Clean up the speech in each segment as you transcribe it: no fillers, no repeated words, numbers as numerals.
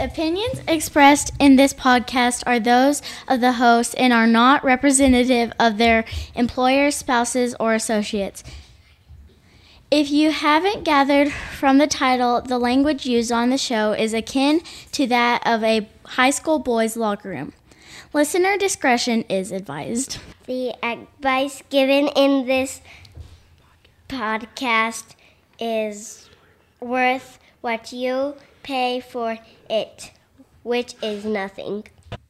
opinions expressed in this podcast are those of the host and are not representative of their employers, spouses, or associates. If you haven't gathered from the title, the language used on the show is akin to that of a high school boys' locker room. Listener discretion is advised. The advice given in this podcast is worth what you pay for it, which is nothing.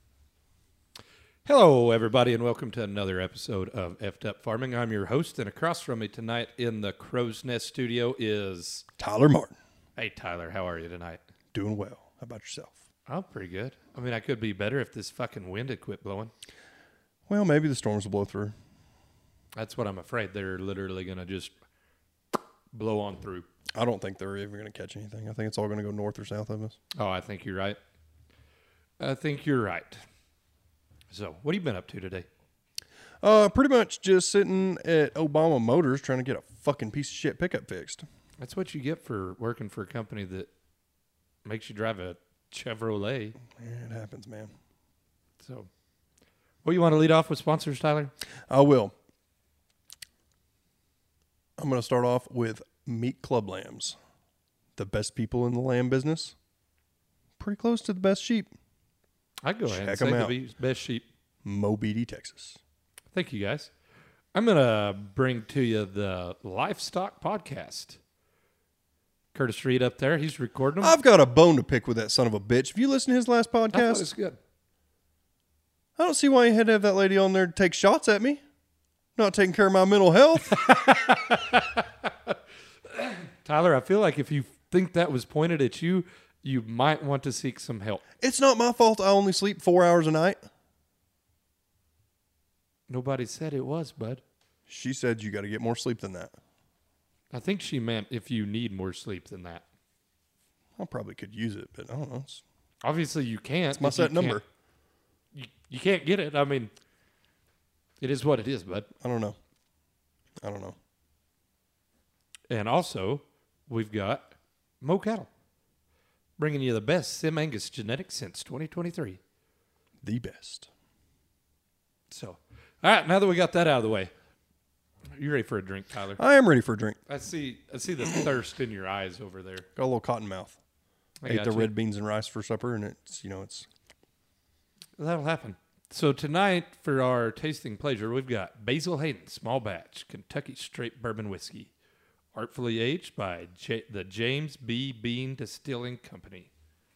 Hello, everybody, and welcome to another episode of Effed Up Farming. I'm your host, and across from me tonight in the Crow's Nest studio is... Tyler Martin. Hey, Tyler, how are you tonight? Doing well. How about yourself? I'm pretty good. I mean, I could be better if this fucking wind had quit blowing. Well, maybe the storms will blow through. That's what I'm afraid. They're literally going to just blow on through. I don't think they're even going to catch anything. I think it's all going to go north or south of us. Oh, I think you're right. So, what have you been up to today? Pretty much just sitting at Obama Motors trying to get a fucking piece of shit pickup fixed. That's what you get for working for a company that makes you drive a Chevrolet. Yeah, it happens, man. So, well, you want to lead off with sponsors, Tyler? I will. I'm going to start off with Meat Club Lambs. The best people in the lamb business. Pretty close to the best sheep. I'd go ahead and Check say 'em out. the best sheep. Mobeedy, Texas. Thank you, guys. I'm going to bring to you the Livestock Podcast. Curtis Reed up there. He's recording them. I've got a bone to pick with that son of a bitch. Have you listened to his last I thought podcast? it's good. I don't see why you had to have that lady on there to take shots at me. Not taking care of my mental health. Tyler, I feel like if you think that was pointed at you, you might want to seek some help. It's not my fault I only sleep 4 hours a night. Nobody said it was, bud. She said you got to get more sleep than that. I think she meant if you need more sleep than that. I probably could use it, but I don't know. Obviously, you can't. It's my If you set number. You can't get it. I mean, it is what it is, bud. I don't know. And also, we've got Mo Cattle, bringing you the best Sim Angus genetics since 2023. The best. So, all right, now that we got that out of the way, you ready for a drink, Tyler? I am ready for a drink. I see the thirst in your eyes over there. Got a little cotton mouth. I Ate got the you. red beans and rice for supper, and it's That'll happen. So tonight, for our tasting pleasure, we've got Basil Hayden Small Batch Kentucky Straight Bourbon Whiskey, artfully aged by the James B. Bean Distilling Company.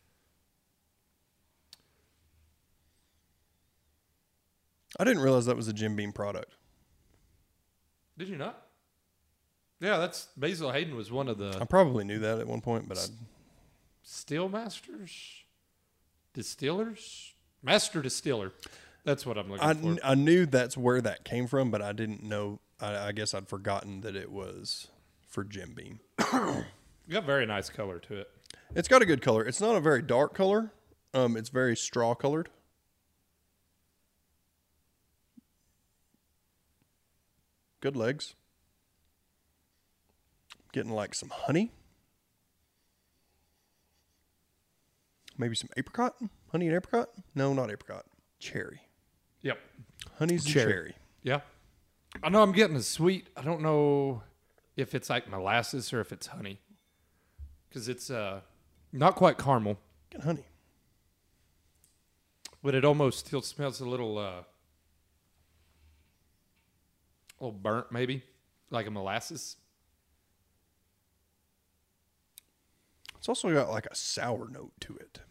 I didn't realize that was a Jim Beam product. Did you not? Yeah, that's Basil Hayden was one of I the probably knew that at one point, but still masters, distillers, master distiller. That's what I'm looking for. I knew that's where that came from, but I didn't know. I guess I'd forgotten that it was for Jim Beam. You got very nice color to it. It's got a good color. It's not a very dark color. It's very straw colored. Good legs. Getting like some honey. Maybe some apricot? Honey and apricot? No, not apricot. Cherry. Yep. Honey's and cherry. Yeah. I know I'm getting a sweet. I don't know if it's like molasses or if it's honey. Because it's not quite caramel, Get honey. but it almost still smells a little burnt maybe, like a molasses. It's also got like a sour note to it.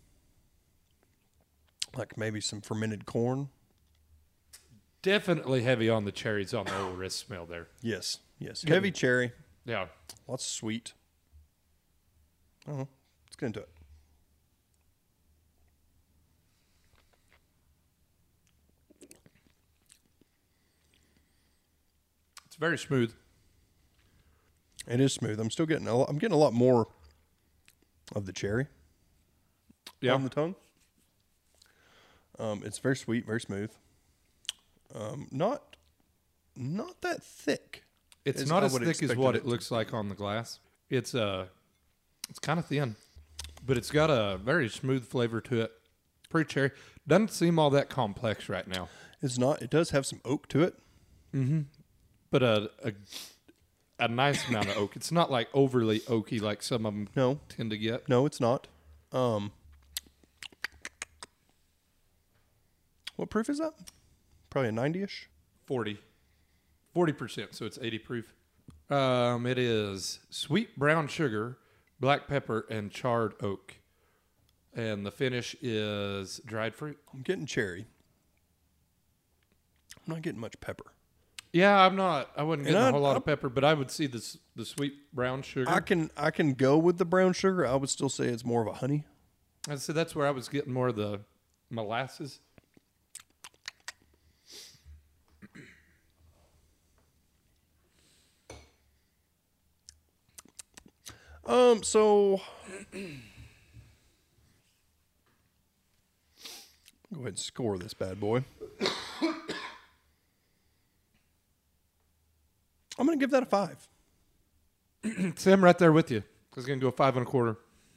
Like maybe some fermented corn. Definitely heavy on the cherries on the old wrist smell there. Yes. Yes. Good. Heavy cherry. Yeah. Lots of sweet. Oh, let's get into it. It's very smooth. It is smooth. I'm still getting I'm getting a lot more of the cherry on the tongue. It's very sweet, very smooth. Not that thick. It's not as thick as what it looks like on the glass. It's kind of thin. but it's got a very smooth flavor to it. Pretty cherry. Doesn't seem all that complex right now. It's not. It does have some oak to it. But a nice amount of oak. It's not like overly oaky like some of them tend to get. No, it's not. What proof is that? Probably a 90-ish. 40%, so it's 80 proof. It is sweet brown sugar, black pepper, and charred oak. And the finish is dried fruit. I'm getting cherry. I'm not getting much pepper. Yeah, I'm not. I wasn't getting a whole lot of pepper, but I would see the sweet brown sugar. I can go with the brown sugar. I would still say it's more of a honey. I'd say that's where I was getting more of the molasses. So go ahead and score this bad boy. I'm going to give that a 5. See, I'm right there with you. I was going to go 5 1/4.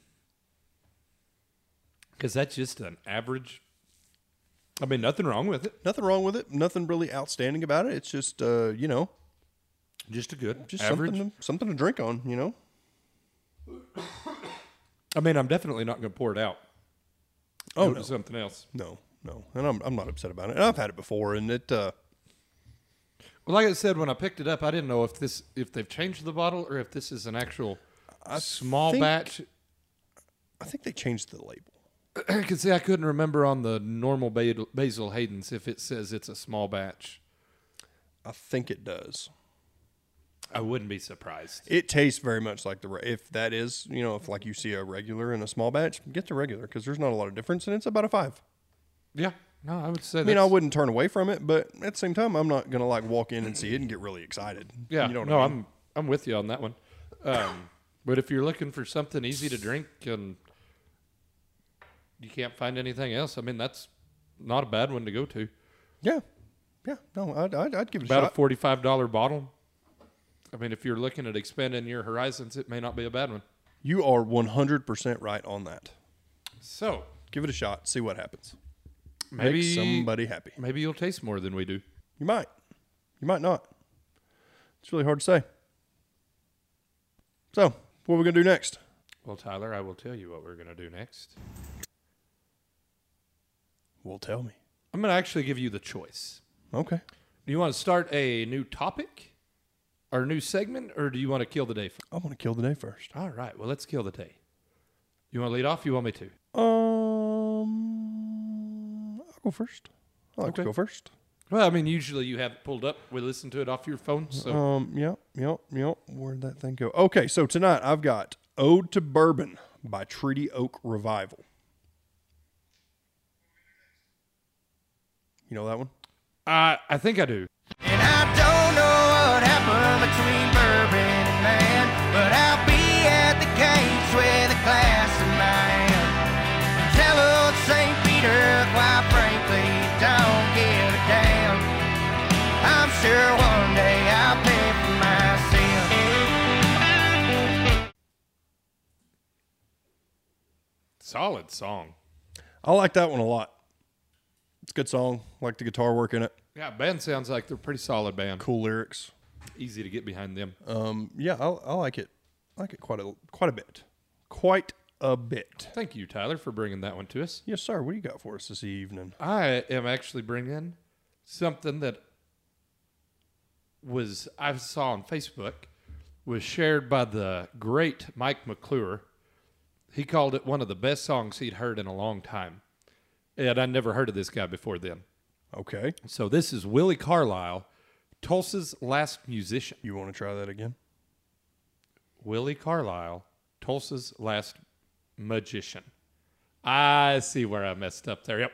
Because that's just an average. I mean, nothing wrong with it. Nothing wrong with it. Nothing really outstanding about it. It's just, just a good just average. something to drink on, I mean, I'm definitely not going to pour it out. Oh, Go no. to something else. No. And I'm not upset about it. And I've had it before, and it... Well, like I said, when I picked it up, I didn't know if they've changed the bottle or if this is an actual small batch. I think they changed the label. Because see, I couldn't remember on the normal Basil Hayden's if it says it's a small batch. I think it does. I wouldn't be surprised. It tastes very much like if that is, if like you see a regular and a small batch, get the regular because there's not a lot of difference, and it's about a 5. Yeah, no, I would say. I mean, I wouldn't turn away from it, but at the same time, I'm not gonna like walk in and see it and get really excited. Yeah, you know what no, I mean? I'm with you on that one. But if you're looking for something easy to drink and you can't find anything else, I mean, that's not a bad one to go to. Yeah. No, I'd give it About a shot. a $45 bottle. I mean, if you're looking at expanding your horizons, it may not be a bad one. You are 100% right on that. So, Give it a shot. See what happens. maybe Make somebody happy. Maybe you'll taste more than we do. You might. You might not. It's really hard to say. So, what are we going to do next? Well, Tyler, I will tell you what we're going to do next. Well, tell me. I'm going to actually give you the choice. Okay. Do you want to start a new topic or a new segment, or do you want to kill the day first? I want to kill the day first. All right, well, let's kill the day. You want to lead off? You want me to? I'll go first. I like to Okay. go first. Well, I mean, usually you have it pulled up. We listen to it off your phone. So Yep. Where'd that thing go? Okay, so tonight I've got Ode to Bourbon by Treaty Oak Revival. You know that one? I think I do. And I don't know what happened between Bourbon and Man, but I'll be at the gates with a glass in my hand. Tell old St. Peter, quite frankly, don't give a damn. I'm sure one day I'll pay for my sin. Solid song. I like that one a lot. It's a good song. Like the guitar work in it. Yeah, band sounds like they're a pretty solid band. Cool lyrics. Easy to get behind them. Yeah, I like it. I like it quite a bit. Quite a bit. Thank you, Tyler, for bringing that one to us. Yes, sir. What do you got for us this evening? I am actually bringing something that I saw on Facebook, was shared by the great Mike McClure. He called it one of the best songs he'd heard in a long time. And I never heard of this guy before then. Okay. So this is Willie Carlisle, Tulsa's Last Musician. You want to try that again? Willie Carlisle, Tulsa's Last Magician. I see where I messed up there. Yep.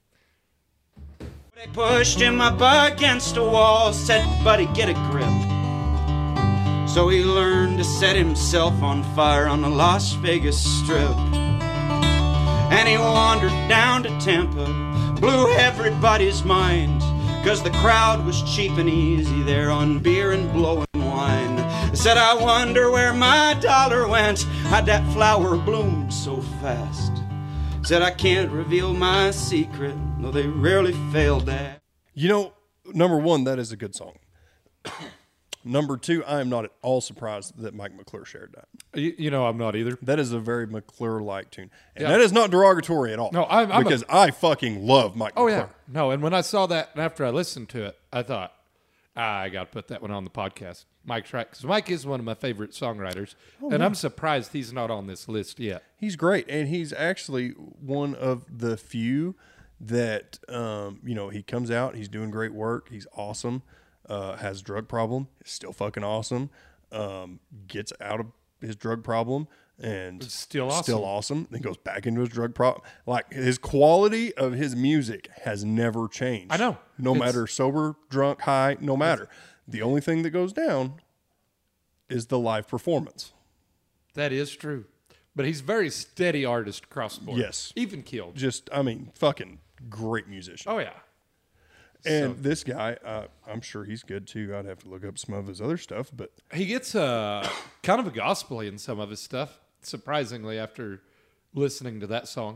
They pushed him up against a wall, said, buddy, get a grip. So he learned to set himself on fire on the Las Vegas Strip. And he wandered down to Tampa, blew everybody's mind, 'cause the crowd was cheap and easy there on beer and blowing wine. Said, I wonder where my dollar went. How'd that flower bloom so fast? Said, I can't reveal my secret. No, they rarely failed that. You know, number one, that is a good song. Number two, I am not at all surprised that Mike McClure shared that. You know, I'm not either. That is a very McClure-like tune. And Yeah. that is not derogatory at all. No, I'm because I fucking love Mike Oh, McClure. yeah. No, and when I saw that, and after I listened to it, I thought, I got to put that one on the podcast. Mike's right, because Mike is one of my favorite songwriters, and I'm surprised he's not on this list yet. He's great, and he's actually one of the few that, you know, he comes out, he's doing great work, he's awesome, has a drug problem, is still fucking awesome, gets out of his drug problem, and It's still awesome, then goes back into his drug problem. Like, his quality of his music has never changed. I know. No It's- matter sober, drunk, high, no matter. The only thing that goes down is the live performance. That is true. But he's a very steady artist across the board. Yes. Even killed. Just, I mean, fucking great musician. Oh, yeah. And this guy, I'm sure he's good too. I'd have to look up some of his other stuff, but He gets kind of a gospel-y in some of his stuff, surprisingly, after listening to that song.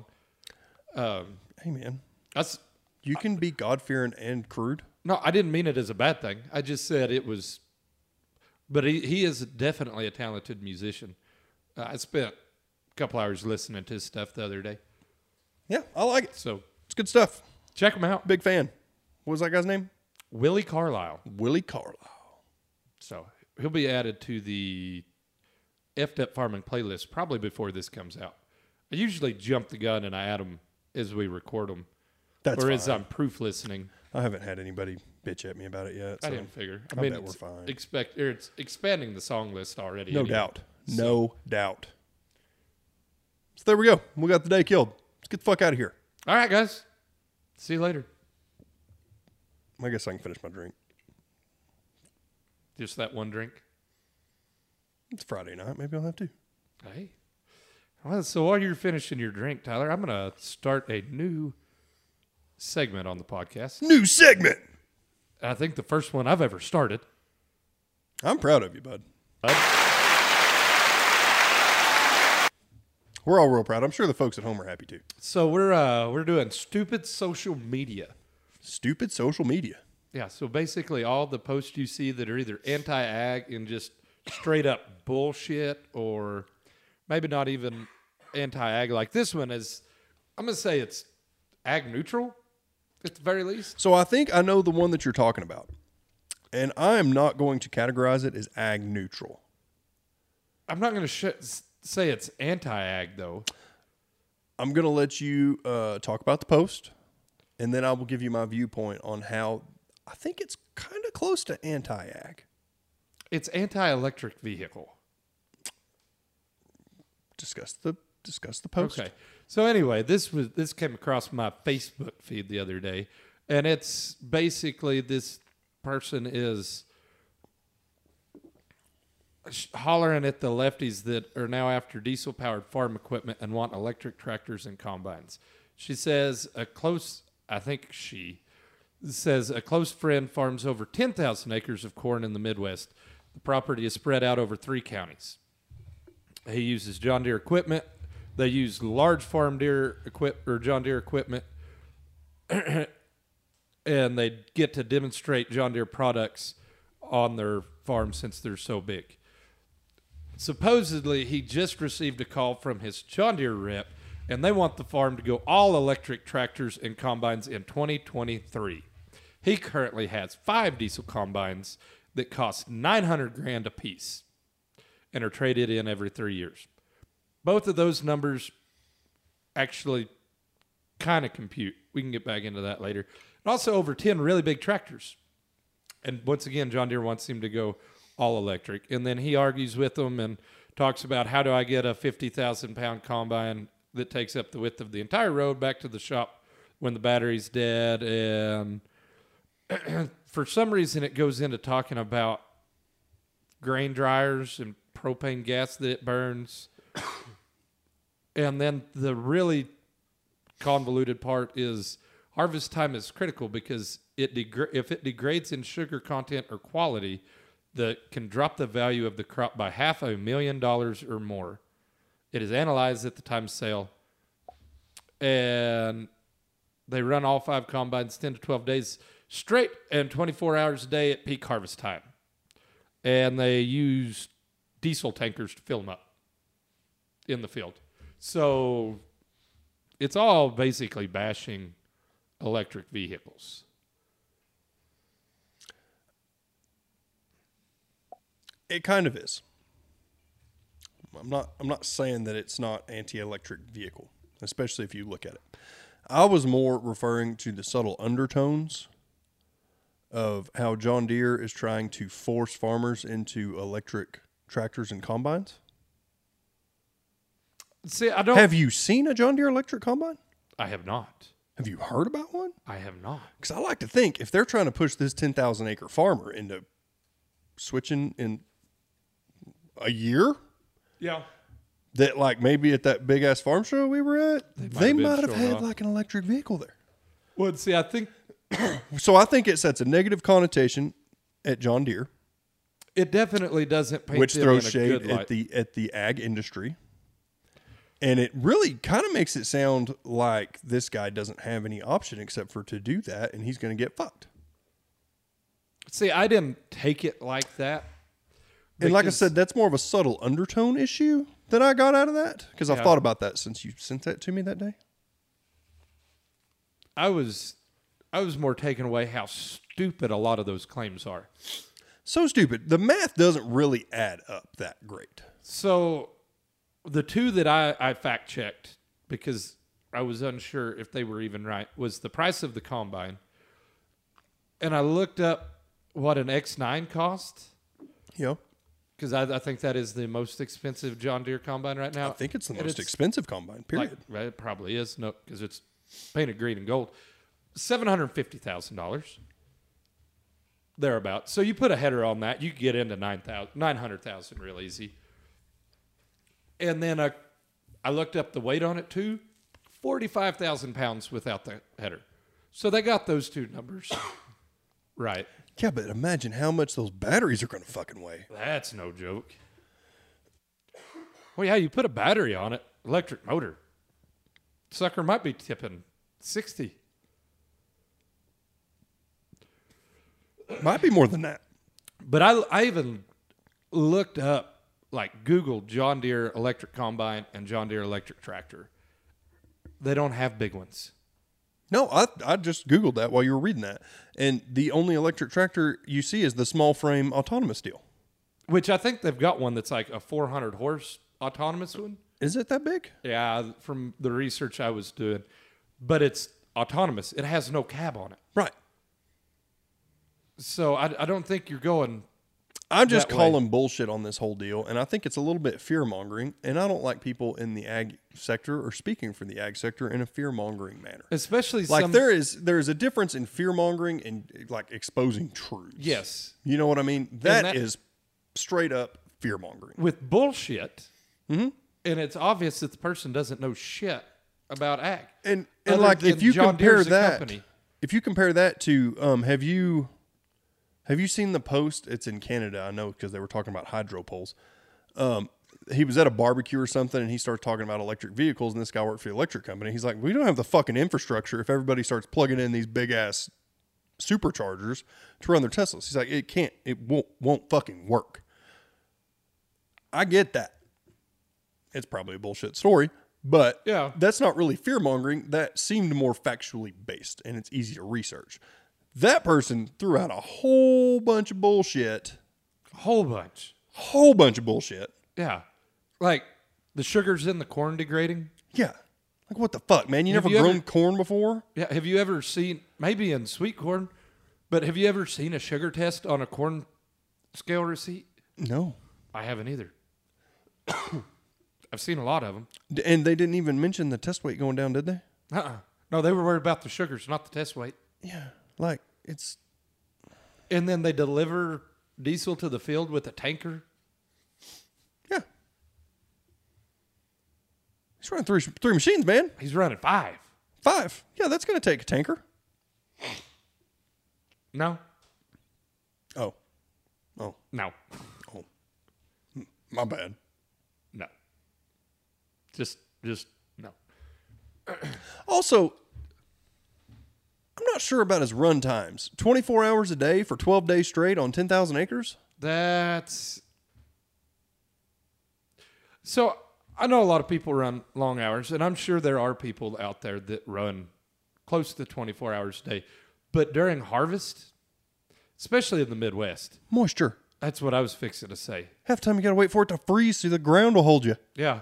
hey, man, That's you can be God-fearing and crude. No, I didn't mean it as a bad thing. I just said it was... But he is definitely a talented musician. I spent a couple hours listening to his stuff the other day. Yeah, I like it. So It's good stuff. check him out. Big fan. What was that guy's name? Willie Carlisle. Willie Carlisle. So he'll be added to the Effed Up Farming playlist probably before this comes out. I usually jump the gun and I add them as we record them. That's or fine. as I'm proof listening. I haven't had anybody bitch at me about it yet. I so didn't figure. I I mean, bet we're it's fine. it's expanding the song list already. No anyway. doubt. No doubt. So there we go. We got the day killed. Let's get the fuck out of here. All right, guys. See you later. I guess I can finish my drink. Just that one drink. It's Friday night. Maybe I'll have to. Hey. Well, so while you're finishing your drink, Tyler, I'm going to start a new segment on the podcast. New segment. I think the first one I've ever started. I'm proud of you, bud. We're all real proud. I'm sure the folks at home are happy too. So we're doing stupid social media. Stupid social media. Yeah, so basically all the posts you see that are either anti-ag and just straight up bullshit, or maybe not even anti-ag. Like this one is, I'm going to say it's ag neutral at the very least. So I think I know the one that you're talking about. And I am not going to categorize it as ag neutral. I'm not going to say it's anti-ag though. I'm going to let you talk about the post, and then I will give you my viewpoint on how I think it's kind of close to anti-ag. It's anti-electric vehicle. Discuss the post. Okay. So anyway, this came across my Facebook feed the other day, and it's basically this person is hollering at the lefties that are now after diesel-powered farm equipment and want electric tractors and combines. She says a close friend farms over 10,000 acres of corn in the Midwest. The property is spread out over 3 counties. He uses John Deere equipment. They use large John Deere equipment, and they get to demonstrate John Deere products on their farm since they're so big. Supposedly, he just received a call from his John Deere rep, and they want the farm to go all electric tractors and combines in 2023. He currently has 5 diesel combines that cost $900,000 a piece and are traded in every 3 years. Both of those numbers actually kind of compute. We can get back into that later. And also over 10 really big tractors. And once again, John Deere wants him to go all electric. And then he argues with them and talks about, how do I get a 50,000-pound combine that takes up the width of the entire road back to the shop when the battery's dead? And for some reason, it goes into talking about grain dryers and propane gas that it burns. And then the really convoluted part is harvest time is critical because if it degrades in sugar content or quality, that can drop the value of the crop by $500,000 or more. It is analyzed at the time of sale, and they run all 5 combines 10 to 12 days straight and 24 hours a day at peak harvest time. And they use diesel tankers to fill them up in the field. So it's all basically bashing electric vehicles. It kind of is. I'm not saying that it's not anti-electric vehicle, especially if you look at it. I was more referring to the subtle undertones of how John Deere is trying to force farmers into electric tractors and combines. See, I don't. Have you seen a John Deere electric combine? I have not. Have you heard about one? I have not. Because I like to think if they're trying to push this 10,000 acre farmer into switching in a year, Yeah. that like maybe at that big ass farm show we were at, they might have showing had off. like an electric vehicle there. Well, see, I think So I think it sets a negative connotation at John Deere, it definitely doesn't paint which them throws in a shade good light. at the ag industry. And it really kind of makes it sound like this guy doesn't have any option except for to do that, and he's going to get fucked. See, I didn't take it like that. And like I because- said, that's more of a subtle undertone issue that I got out of that, because I've Yeah. thought about that since you sent that to me that day. I was more taken away how stupid a lot of those claims are. So stupid. The math doesn't really add up that great. So the two that I fact checked because I was unsure if they were even right was the price of the combine. And I looked up what an X9 cost You know, because I think that is the most expensive John Deere combine right now. I think it's the And most expensive combine, period. Like, it probably is. No, because it's painted green and gold. $750,000 thereabout. So you put a header on that, you could get into 900,000 real easy. And then I looked up the weight on it too, 45,000 pounds without the header. So they got those two numbers right. Yeah, but imagine how much those batteries are going to fucking weigh. That's no joke. Well, yeah, you put a battery on it, electric motor. Sucker might be tipping 60. Might be more than that. But I even looked up, like Googled John Deere electric combine and John Deere electric tractor. They don't have big ones. No, I just Googled that while you were reading that. And the only electric tractor you see is the small frame autonomous deal. Which I think they've got one that's like a 400 horse autonomous one. Is it that big? Yeah, from the research I was doing. But it's autonomous. It has no cab on it. Right. So I don't think you're going... I'm just that way. calling bullshit on this whole deal, and I think it's a little bit fear-mongering, and I don't like people in the ag sector or speaking for the ag sector in a fear-mongering manner. Especially Like some... there is a difference in fear-mongering and like exposing truths. Yes. You know what I mean? That that- is straight up fear-mongering. With bullshit. Mm-hmm. And it's obvious that the person doesn't know shit about ag. And Other like than if you John compare Deere's a that, company. if you compare that to, have you seen the post? It's in Canada, I know, because they were talking about hydro poles. He was at a barbecue or something, and he started talking about electric vehicles, and this guy worked for the electric company. He's like, we don't have the fucking infrastructure if everybody starts plugging in these big ass superchargers to run their Teslas. He's like, it won't fucking work. I get that. It's probably a bullshit story, but Yeah. that's not really fear mongering. That seemed more factually based, and it's easy to research. That person threw out a whole bunch of bullshit. Whole bunch. Whole bunch of bullshit. Yeah. Like the sugars in the corn degrading. Yeah. Like, what the fuck, man? You Have never you grown ever- corn before? Yeah. Have you ever seen, maybe in sweet corn, but have you ever seen a sugar test on a corn scale receipt? No. I haven't either. I've seen a lot of them. And they didn't even mention the test weight going down, did they? No, they were worried about the sugars, not the test weight. Yeah. Like, it's... And then they deliver diesel to the field with a tanker. Yeah. He's running three machines, man. He's running 5. 5. Yeah, that's going to take a tanker. No. Oh. Oh, No. my bad. No. Just no. Also, I'm not sure about his run times. 24 hours a day for 12 days straight on 10,000 acres? That's so. I know a lot of people run long hours, and I'm sure there are people out there that run close to 24 hours a day. But during harvest, especially in the Midwest, Moisture. that's what I was fixing to say. Half the time you got to wait for it to freeze so the ground will hold you. Yeah.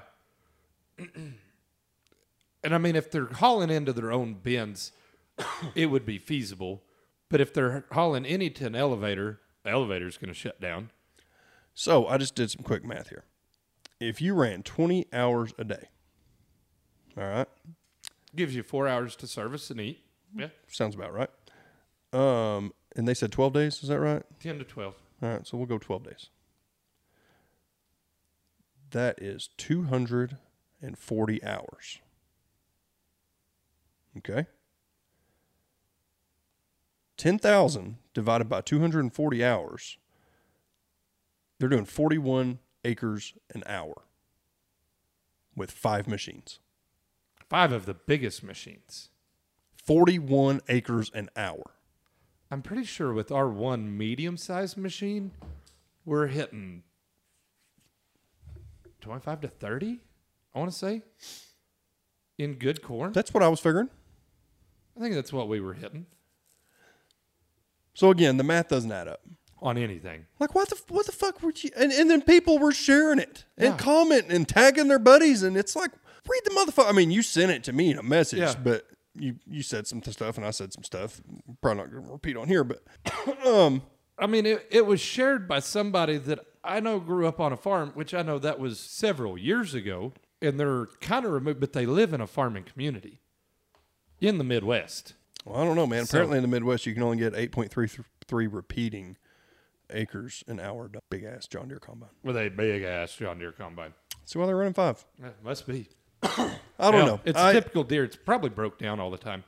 And I mean, if they're hauling into their own bins, it would be feasible. But if they're hauling any to an elevator, the elevator's going to shut down. So I just did some quick math here. If you ran 20 hours a day, all right, Gives you 4 hours to service and eat. Yeah. sounds about right. And they said 12 days, is that right? 10 to 12. All right, so we'll go 12 days. That is 240 hours. Okay? 10,000 divided by 240 hours, they're doing 41 acres an hour with 5 machines. 5 of the biggest machines. 41 acres an hour. I'm pretty sure with our one medium-sized machine, we're hitting 25 to 30, I want to say, in good corn. That's what I was figuring. I think that's what we were hitting So again, the math doesn't add up. on anything. Like, what the fuck were you? And then people were sharing it and Yeah. commenting and tagging their buddies. And it's like, read the motherfucker. I mean, you sent it to me in a message, Yeah. but you said some stuff and I said some stuff. Probably not going to repeat on here, but I mean, it was shared by somebody that I know grew up on a farm, which I know that was several years ago, and they're kind of removed, but they live in a farming community in the Midwest. well, I don't know, man. So- Apparently in the Midwest, you can only get 8.33 repeating acres an hour. Big ass John Deere combine. With a big-ass John Deere combine. See why they're running 5. Yeah, must be. I don't Hell, know. It's a typical deer. It's probably broke down all the time.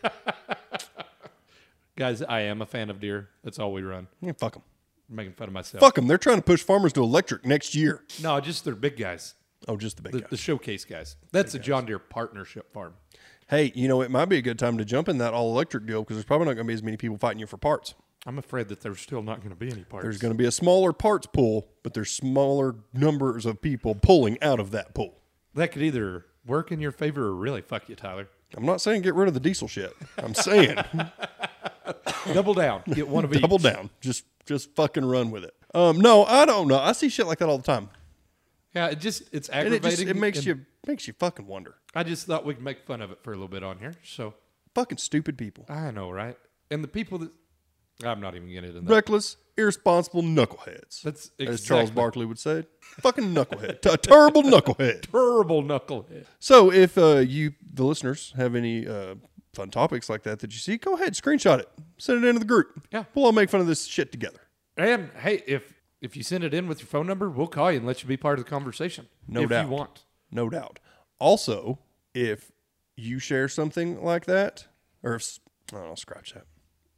Guys, I am a fan of deer. That's all we run. Yeah, fuck them. I'm making fun of myself. Fuck them. They're trying to push farmers to electric next year. No, just they're big guys. Oh, just the big The, guys. the showcase guys. That's a John Deere partnership farm. Hey, you know, it might be a good time to jump in that all electric deal because there's probably not going to be as many people fighting you for parts. I'm afraid that there's still not going to be any parts. There's going to be a smaller parts pool, but there's smaller numbers of people pulling out of that pool. That could either work in your favor or really fuck you, Tyler. I'm not saying get rid of the diesel shit. I'm saying Double down. Get one of each. double down. Just fucking run with it. No, I don't know. I see shit like that all the time, Yeah, it's and aggravating. it makes and you fucking wonder. I just thought we could make fun of it for a little bit on here. So Fucking stupid people, I know, right? And the people that I'm not even getting into that. reckless, irresponsible knuckleheads. That's as Charles exactly- Barkley would say. Fucking knucklehead, a terrible knucklehead. Terrible knucklehead. So if you, the listeners, have any fun topics like that you see, go ahead, screenshot it, send it into the group. Yeah. We'll all make fun of this shit together. And hey, if you send it in with your phone number, we'll call you and let you be part of the conversation. No if doubt. you want. No doubt. Also, if you share something like that, or if, I'll scratch that.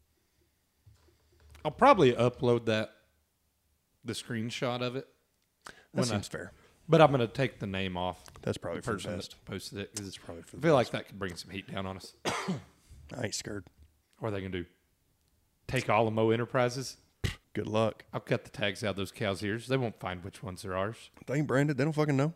I'll probably upload the screenshot of it. That when seems fair. But I'm going to take the name off That's probably the for the person best. that posted it because Probably for I the feel like that could bring some heat down on us. I ain't scared. What are they going to do? Take Alamo Enterprises? Good luck. I'll cut the tags out of those cows' ears. They won't find which ones are ours. They ain't branded. They don't fucking know.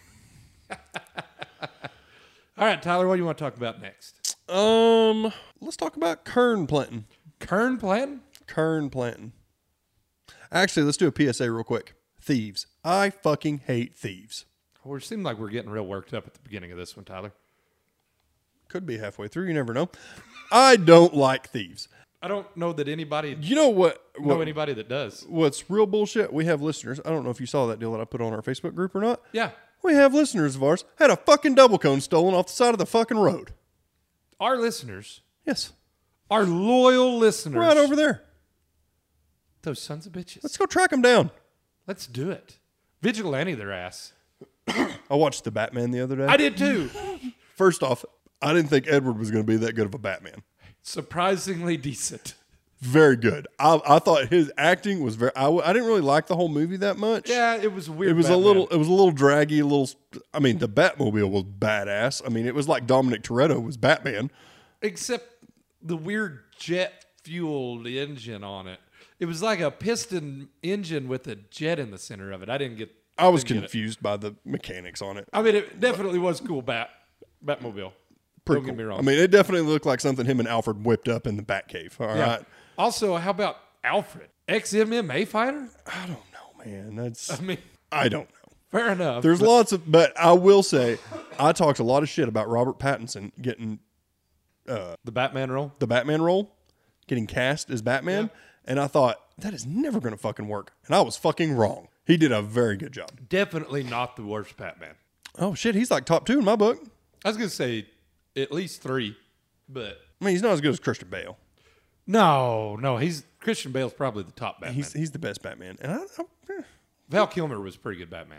All right, Tyler, what do you want to talk about next? Let's talk about kern planting. Kern planting? Kern planting. Actually, let's do a PSA real quick. Thieves. I fucking hate thieves. Well, it seemed like we're getting real worked up at the beginning of this one, Tyler. Could be halfway through. You never know. I don't like thieves. I don't know that anybody You know what? know anybody that does. What's real bullshit? We have listeners. I don't know if you saw that deal that I put on our Facebook group or not. Yeah. We have listeners of ours had a fucking double cone stolen off the side of the fucking road. Our listeners, Yes. our loyal listeners. Right over there. Those sons of bitches. Let's go track them down. Let's do it. Vigilante their ass. I watched the Batman the other day. I did too. First off, I didn't think Edward was going to be that good of a Batman. Surprisingly decent. very good. I thought his acting was very. I didn't really like the whole movie that much. Yeah, it was weird. It was Batman. a little draggy. I mean, the Batmobile was badass. I mean, it was like Dominic Toretto was Batman. Except the weird jet fueled engine on it. It was like a piston engine with a jet in the center of it. I was didn't get it. confused by the mechanics on it. I mean, it definitely was cool. Batmobile. Pretty Don't cool. get me wrong. I mean, it definitely looked like something him and Alfred whipped up in the Batcave. All right. Also, how about Alfred? Ex-MMA fighter? I don't know, man. I mean, I don't know. fair enough. There's lots of, but I will say, I talked a lot of shit about Robert Pattinson getting the Batman role? the Batman role, getting cast as Batman, and I thought that is never going to fucking work, and I was fucking wrong. He did a very good job. Definitely not the worst Batman. Oh shit, he's like top 2 in my book. I was going to say at least 3, but I mean, he's not as good as Christian Bale. no, Christian Bale's probably the top Batman. He's the best Batman, and Val Kilmer was pretty good Batman.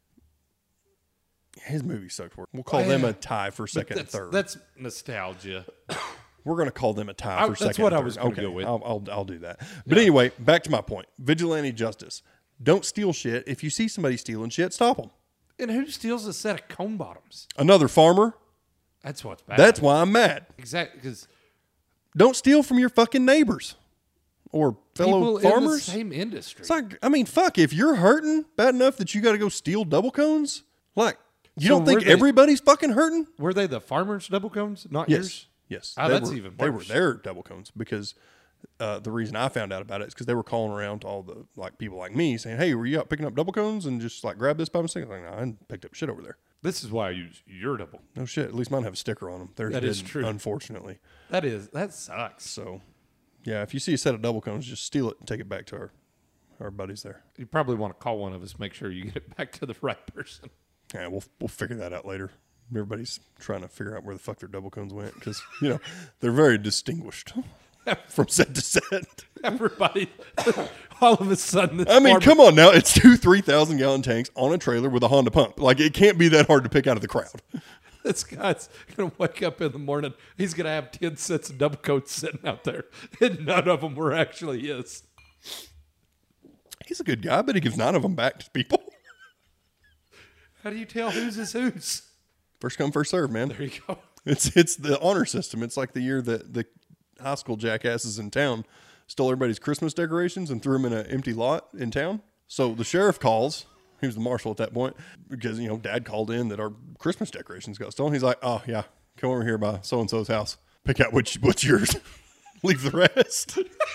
his movie sucked. We'll call them a tie for But second and third. That's nostalgia. We're going to call them a tie for second. That's what and I third. was gonna okay, go with. I'll do that. But anyway, back to my point. Vigilante justice. Don't steal shit. If you see somebody stealing shit, stop them. And who steals a set of cone bottoms? Another farmer. That's what's bad. That's why I'm mad. exactly because Don't steal from your fucking neighbors or people fellow in the farmers. same industry. It's like, I mean, fuck. If you're hurting bad enough that you got to go steal double cones, like you So don't think were they- everybody's fucking hurting? Were they the farmers' double cones, not yours? Yes. Oh, that's even They were worse. their double cones because the reason I found out about it is because they were calling around to all the like people like me saying, "Hey, were you out picking up double cones and just like grab this by mistake?" I'm like, no, I didn't picked up shit over there. This is why I use your double. No shit. At least mine have a sticker on them. Theirs That is didn't, true. unfortunately. That sucks. So, yeah, if you see a set of double cones, just steal it and take it back to our buddies there. You probably want to call one of us, make sure you get it back to the right person. Yeah, we'll figure that out later. Everybody's trying to figure out where the fuck their double cones went because they're very distinguished from set to set. Everybody, all of a sudden, this I mean, farmer- come on now. It's 2 3,000 gallon tanks on a trailer with a Honda pump. Like, it can't be that hard to pick out of the crowd. This guy's going to wake up in the morning. He's going to have 10 sets of double coats sitting out there, and none of them were actually his. He's a good guy, but he gives 9 of them back to people. How do you tell whose is whose? First come, first serve, man. There you go. It's the honor system. It's like the year that the high school jackasses in town stole everybody's Christmas decorations and threw them in an empty lot in town. So the sheriff calls. He was the marshal at that point because, Dad called in that our Christmas decorations got stolen. He's like, oh, yeah, come over here by so-and-so's house. Pick out what's yours. Leave the rest.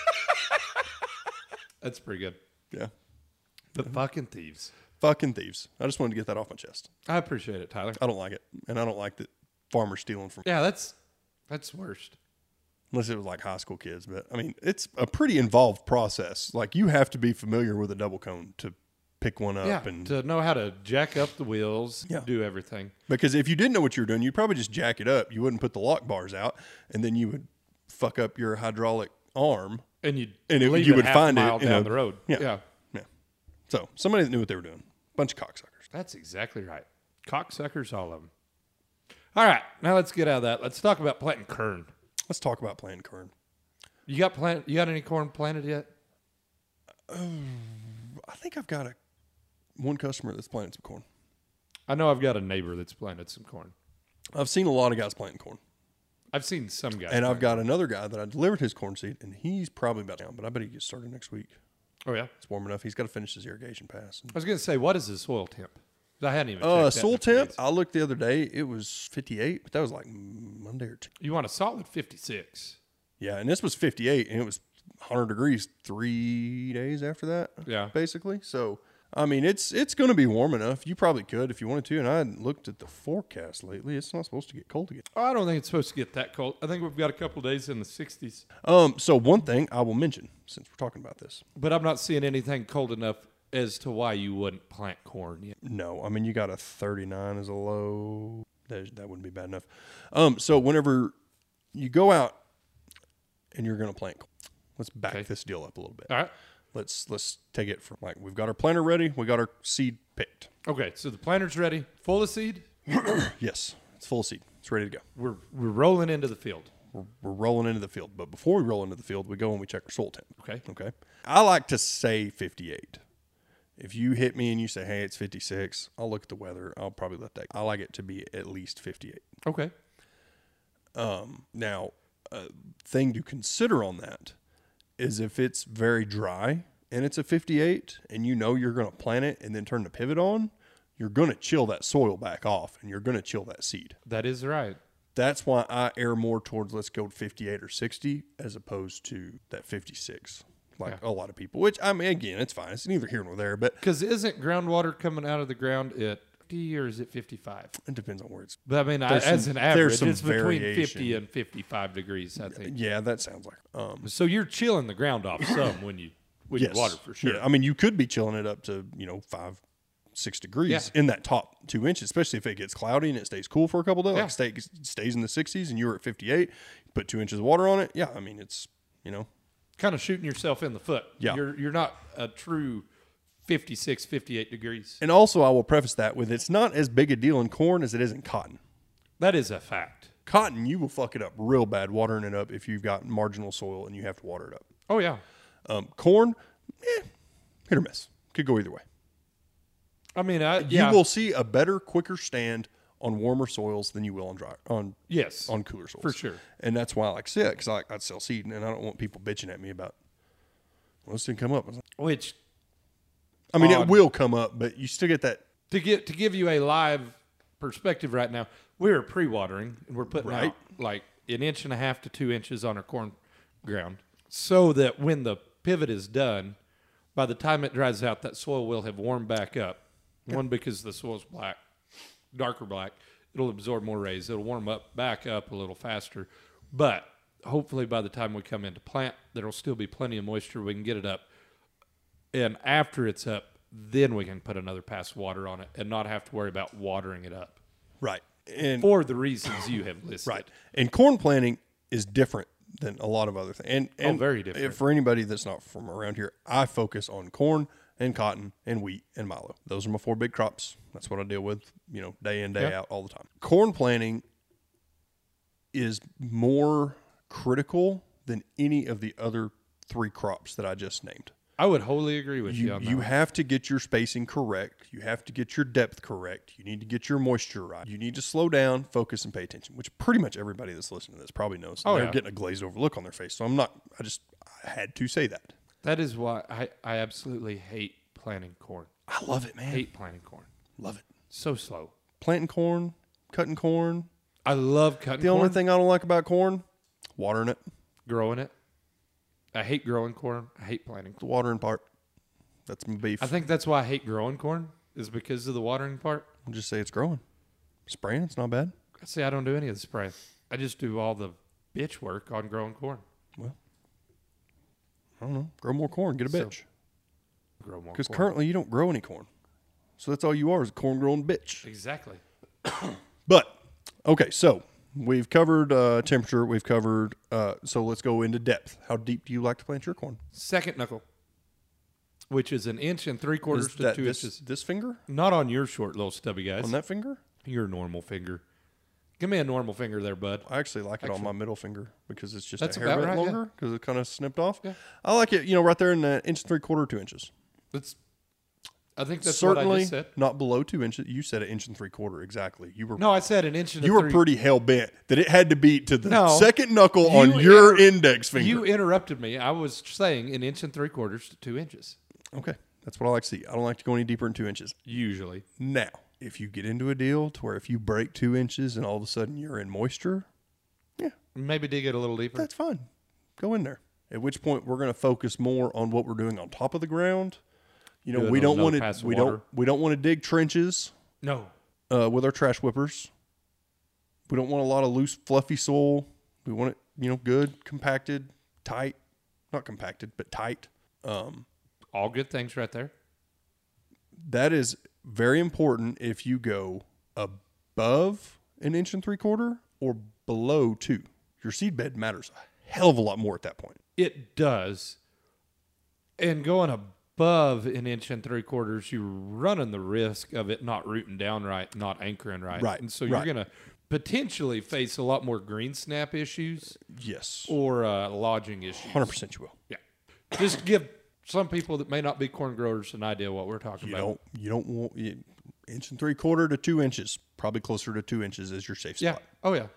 That's pretty good. Yeah. The fucking thieves. Fucking thieves. I just wanted to get that off my chest. I appreciate it, Tyler. I don't like it. And I don't like that farmers stealing from Yeah, that's worst. unless it was like high school kids. But I mean, it's a pretty involved process. Like you have to be familiar with a double cone to pick one up. Yeah, And to know how to jack up the wheels, Yeah. do everything. because if you didn't know what you were doing, you'd probably just jack it up. You wouldn't put the lock bars out, and then you would fuck up your hydraulic arm. And you You would find it down the road. Yeah. Yeah, Yeah. So somebody that knew what they were doing. Bunch of cocksuckers. that's exactly right. Cocksuckers, all of them. All right, now let's get out of that. Let's talk about planting corn. Let's talk about planting corn. You got any corn planted yet? I think I've got one customer that's planting some corn. I know I've got a neighbor that's planted some corn. I've seen a lot of guys planting corn. I've seen some guys. And I've plant got another guy that I delivered his corn seed, and he's probably about down, but I bet he gets started next week. Oh yeah. It's warm enough. He's got to finish his irrigation pass. I was going to say, what is the soil temp? I hadn't even. checked that Soil in a few temp, days. I looked the other day. It was 58, but that was like Monday or Tuesday. You want a solid 56. Yeah, and this was 58, and it was 100 degrees 3 days after that. Yeah. basically. So I mean, it's going to be warm enough. You probably could if you wanted to. And I hadn't looked at the forecast lately. It's not supposed to get cold again. I don't think it's supposed to get that cold. I think we've got a couple of days in the 60s. So one thing I will mention since we're talking about this. But I'm not seeing anything cold enough as to why you wouldn't plant corn yet. No, I mean, you got a 39 as a low. That wouldn't be bad enough. So whenever you go out and you're going to plant corn, let's back this deal up a little bit. All right. Let's take it from like we've got our planter ready, we got our seed picked. Okay, so the planter's ready, full of seed. Yes, it's full of seed. It's ready to go. We're rolling into the field. We're rolling into the field. But before we roll into the field, we go and we check our soil temp. Okay. Okay. I like to say 58. If you hit me and you say, hey, it's 56, I'll look at the weather. I'll probably let that. I like it to be at least 58. Okay. Now, a thing to consider on that is if it's very dry and it's a 58 and you know you're going to plant it and then turn the pivot on, you're going to chill that soil back off and you're going to chill that seed. That is right. That's why I err more towards let's go 58 or 60 as opposed to that 56. Like a lot of people, which, I mean, again, it's fine. It's neither here nor there, but Because isn't groundwater coming out of the ground at 50 or is it 55? it depends on where it's. But I mean, There's as some- an average, there's some it's between variation. 50 and 55 degrees, I think. Yeah, that sounds like. So you're chilling the ground off some when you Yes. water for sure. Yeah, I mean, you could be chilling it up to 5-6 degrees Yeah. in that top 2 inches, especially if it gets cloudy and it stays cool for a couple of days. Yeah. Like stays in the 60s, and you're at 58. Put 2 inches of water on it. Yeah, I mean, it's Kind of shooting yourself in the foot. Yeah. You're not a true 56, 58 degrees. And also, I will preface that with it's not as big a deal in corn as it is in cotton. That is a fact. Cotton, you will fuck it up real bad watering it up if you've got marginal soil and you have to water it up. Oh, yeah. Corn, hit or miss. Could go either way. I mean, You will see a better, quicker stand on warmer soils than you will on Yes. on cooler soils. For sure. And that's why I like to see it, because I'd sell seed, and I don't want people bitching at me about, well, this didn't come up. Which, I mean, it Odd. will come up, but you still get that. to give you a live perspective right now, we're pre-watering, and we're putting Right. out like 1.5 to 2 inches on our corn ground so that when the pivot is done, by the time it dries out, that soil will have warmed back up. One, because the soil's black, darker black, it'll absorb more rays. It'll warm back up a little faster. But hopefully by the time we come into plant, there'll still be plenty of moisture. We can get it up. And after it's up, then we can put another pass of water on it and not have to worry about watering it up Right. And for the reasons you have listed. right. And corn planting is different than a lot of other things. And very different. For anybody that's not from around here, I focus on corn and cotton and wheat and milo. Those are my 4 big crops. That's what I deal with, day in, day out, all the time. Corn planting is more critical than any of the other 3 crops that I just named. I would wholly agree with you on that. You have to get your spacing correct. You have to get your depth correct. You need to get your moisture right. You need to slow down, focus, and pay attention, which pretty much everybody that's listening to this probably knows. Oh, They're yeah. getting a glazed over look on their face. So I had to say that. That is why I absolutely hate planting corn. I love it, man. Hate planting corn. Love it. So slow. Planting corn, cutting corn. I love cutting The corn. only thing I don't like about corn, watering it. Growing it. I hate growing corn. I hate planting The corn. watering part. That's my beef. I think that's why I hate growing corn is because of the watering part. I'll just say it's growing. Spraying, it's not bad. See, I don't do any of the spraying. I just do all the bitch work on growing corn. I don't know. Grow more corn. Get a So- bitch. Grow more Because corn. currently you don't grow any corn. So that's all you are is a corn growing bitch. Exactly. But, okay, so we've covered temperature. We've covered, so let's go into depth. How deep do you like to plant your corn? Second knuckle, which is 1 3/4 Is to that 2 this, inches. this finger? Not on your short little stubby guys. On that finger? Your normal finger. Give me a normal finger there, bud. I actually like it on my middle finger because it's just That's a hair about bit right, yeah. longer because it kind of snipped off. Yeah. I like it, right there in that 1 3/4, 2 inches. I think that's what I Certainly just said. not below 2 inches. You said 1 3/4 exactly. You were No, I said 1 inch and you a were three. pretty hell bent that it had to be to the No. second knuckle You on your inter- index finger. You interrupted me. I was saying 1 3/4 to 2 inches. Okay, that's what I like to see. I don't like to go any deeper than 2 inches. Usually. Now, if you get into a deal to where if you break 2 inches and all of a sudden you're in moisture, Maybe dig it a little deeper. that's fine. Go in there. At which point we're going to focus more on what we're doing on top of the ground. Do We it don't on no want pass to of we water. don't want to dig trenches No. with our trash whippers. We don't want a lot of loose, fluffy soil. We want it, good, compacted, tight. Not compacted, but tight. All good things right there. That is very important if you go above 1 3/4 or below 2. Your seed bed matters a hell of a lot more at that point. It does. And going above 1 3/4, you're running the risk of it not rooting down right, not anchoring right. Right, And so right. you're going to potentially face a lot more green snap issues Yes, or lodging issues. 100% you will. Yeah. Just give some people that may not be corn growers an idea what we're talking about. You don't want 1 3/4 to 2 inches. Probably closer to 2 inches is your safe Yeah. spot. Oh, yeah.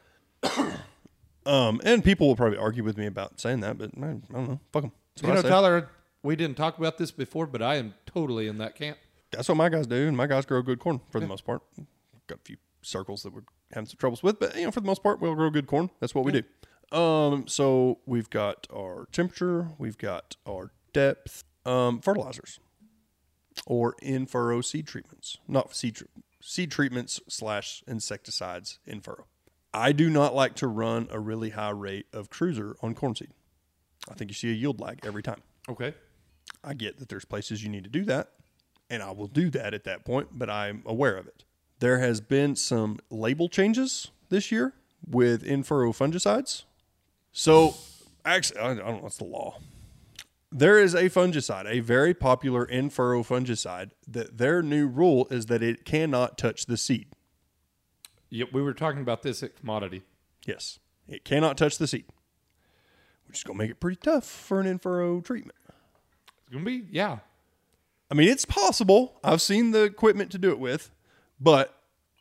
And people will probably argue with me about saying that, but I don't know. Fuck them. You know, Tyler, we didn't talk about this before, but I am totally in that camp. That's what my guys do, and my guys grow good corn for the most part. Got a few circles that we're having some troubles with, but for the most part, we'll grow good corn. That's what we do. So we've got our temperature, we've got our depth, fertilizers, or in furrow seed treatments, not seed treatments / insecticides in furrow. I do not like to run a really high rate of cruiser on corn seed. I think you see a yield lag every time. Okay. I get that there's places you need to do that, and I will do that at that point, but I'm aware of it. There has been some label changes this year with in-furrow fungicides. So, actually, I don't know what's the law. There is a fungicide, a very popular in-furrow fungicide, that their new rule is that it cannot touch the seed. Yep, we were talking about this at Commodity. Yes, it cannot touch the seed, which is going to make it pretty tough for an in-furrow treatment. It's going to be, yeah. I mean, it's possible. I've seen the equipment to do it with, but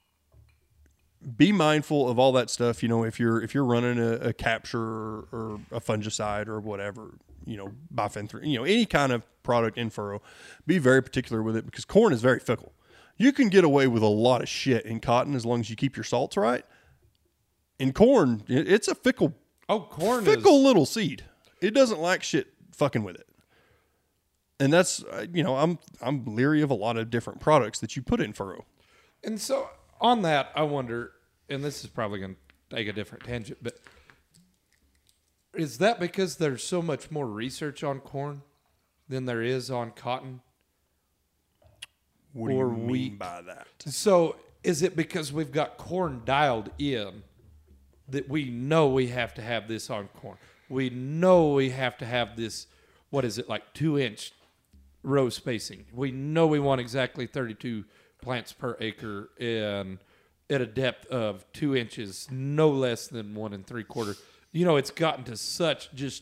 be mindful of all that stuff. If you're running a capture or a fungicide or whatever, bifenthrin, any kind of product in furrow, be very particular with it because corn is very fickle. You can get away with a lot of shit in cotton as long as you keep your salts right. In corn, it's a fickle little seed. It doesn't like shit fucking with it. And that's, I'm leery of a lot of different products that you put in furrow. And so on that, I wonder, and this is probably going to take a different tangent, but is that because there's so much more research on corn than there is on cotton? What do you mean by that? So is it because we've got corn dialed in that we know we have to have this on corn? We know we have to have this, what is it, like 2-inch row spacing. We know we want exactly 32 plants per acre and at a depth of 2 inches, no less than 1 3/4. It's gotten to such just,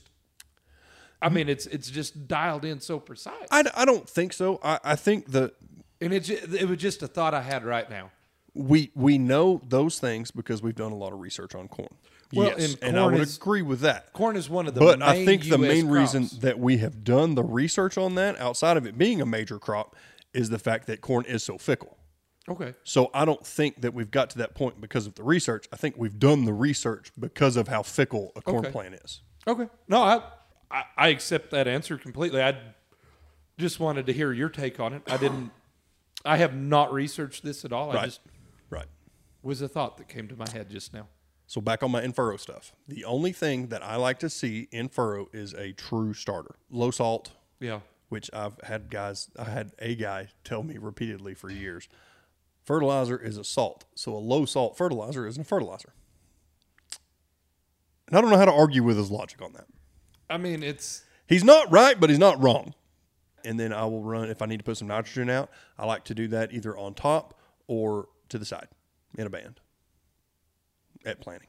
it's just dialed in so precise. I don't think so. I think that... And it was just a thought I had right now. We know those things because we've done a lot of research on corn. Well, yes, and I would agree with that. Corn is one of the But main I think the US main crops. reason that we have done the research on that, outside of it being a major crop, is the fact that corn is so fickle. Okay. So I don't think that we've got to that point because of the research. I think we've done the research because of how fickle a corn plant is. Okay. No, I accept that answer completely. I just wanted to hear your take on it. I have not researched this at all. Right. Was a thought that came to my head just now. So back on my in-furrow stuff. The only thing that I like to see in furrow is a true starter. Low salt, Yeah. which I had a guy tell me repeatedly for years. Fertilizer is a salt. So a low salt fertilizer isn't a fertilizer. And I don't know how to argue with his logic on that. He's not right, but he's not wrong. And then I will run, if I need to put some nitrogen out, I like to do that either on top or to the side in a band at planting.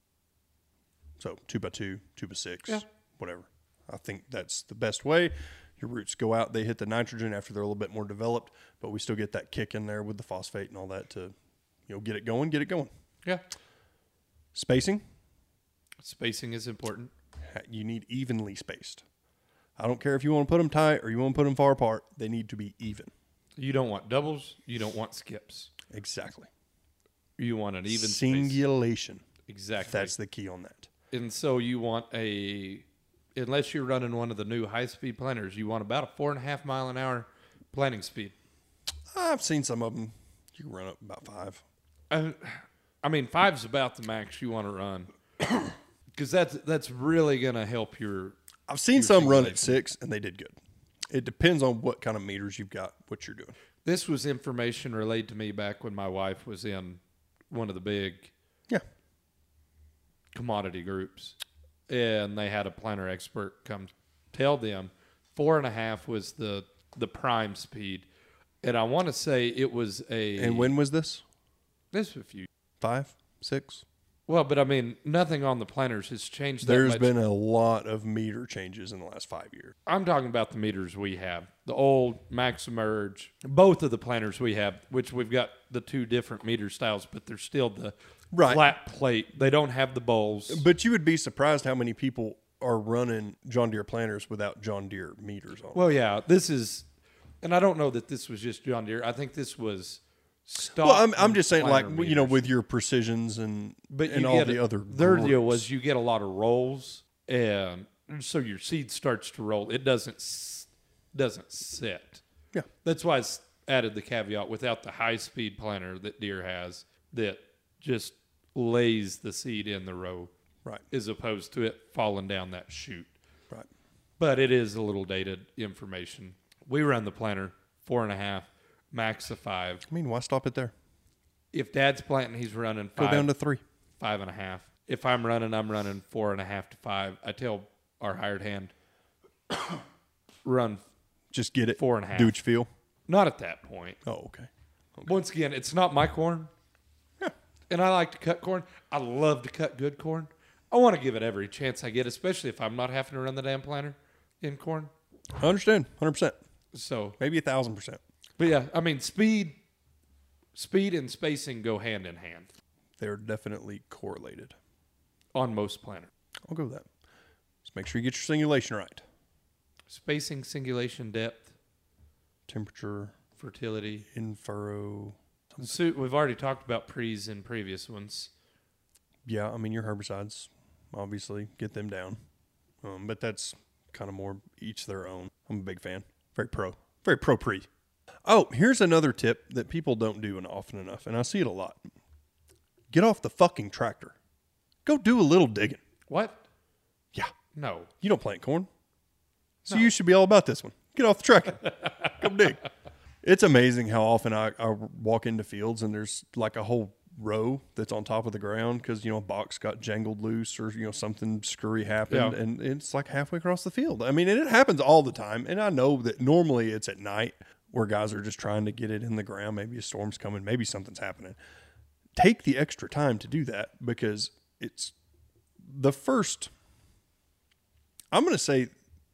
So 2x2, 2x6, whatever. I think that's the best way. Your roots go out, they hit the nitrogen after they're a little bit more developed, but we still get that kick in there with the phosphate and all that to, get it going. Yeah. Spacing. Spacing is important. You need evenly spaced. I don't care if you want to put them tight or you want to put them far apart. They need to be even. You don't want doubles. You don't want skips. Exactly. You want an even Singulation. space. Exactly. That's the key on that. And so you want unless you're running one of the new high-speed planters, you want about a 4.5 mile an hour planting speed. I've seen some of them. You can run up about 5. 5's about the max you want to run. Because that's really going to help your... I've seen some run at 6, and they did good. It depends on what kind of meters you've got, what you're doing. This was information relayed to me back when my wife was in one of the big commodity groups. And they had a planter expert come tell them 4.5 was the prime speed. And I want to say it was And when was this? This was a few... 5, 6. Well, but I mean, nothing on the planters has changed that There's much. been a lot of meter changes in the last 5 years. I'm talking about the meters we have. The old Maxemerge, both of the planters we have, which we've got the 2 different meter styles, but they're still the Right. flat plate. They don't have the bowls. But you would be surprised how many people are running John Deere planters without John Deere meters on them. Well, yeah, this is, and I don't know that this was just John Deere. I think this was stock. Well, I'm just saying, like, planter you know, meters. with your precisions and you all get the other their deal groups. was you get a lot of rolls, and so your seed starts to roll. It doesn't sit. Yeah. That's why it's added the caveat without the high speed planter that Deere has that just lays the seed in the row, Right. as opposed to it falling down that chute. Right. But it is a little dated information. We run the planter 4.5, max of 5. I mean, why stop it there? If Dad's planting, he's running 5. Go down to 3. 5.5. If I'm running 4.5 to 5. I tell our hired hand, run. Just get it. 4.5. Do what you feel. Not at that point. Oh, okay. Once again, it's not my corn. Yeah. And I like to cut corn. I love to cut good corn. I want to give it every chance I get, especially if I'm not having to run the damn planter in corn. I understand. 100%. So, Maybe 1,000%. but yeah, I mean, speed and spacing go hand in hand They're definitely correlated. on most planters. I'll go with that. Just make sure you get your singulation right. Spacing, singulation, depth, Temperature, fertility. in furrow. So we've already talked about pre's in previous ones. Yeah, I mean, your herbicides, obviously, get them down. But that's kind of more each their own. I'm a big fan. Very pro pre. Oh, here's another tip that people don't do often enough, and I see it a lot. Get off the fucking tractor. Go do a little digging. What? Yeah. No. You don't plant corn. So you should be all about this one. Get off the tractor. Go dig. It's amazing how often I walk into fields and there's like a whole row that's on top of the ground because, you know, a box got jangled loose or, you know, something screwy happened. Yeah. And it's like halfway across the field. I mean, and it happens all the time. And I know that normally it's at night where guys are just trying to get it in the ground. Maybe a storm's coming. Maybe something's happening. Take the extra time to do that because it's the first, I'm going to say,